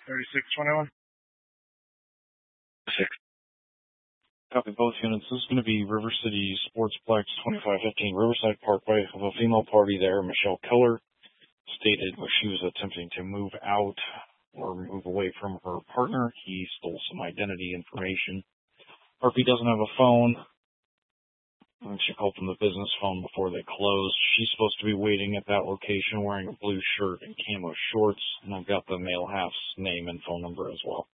3621. 6. Copy both units. This is going to be River City Sportsplex 2515 Riverside Parkway. Of a female party there, Michelle Keller, stated when she was attempting to move out or move away from her partner, he stole some identity information. Harpy doesn't have a phone. I think she called from the business phone before they closed. She's supposed to be waiting at that location wearing a blue shirt and camo shorts, and I've got the male half's name and phone number as well.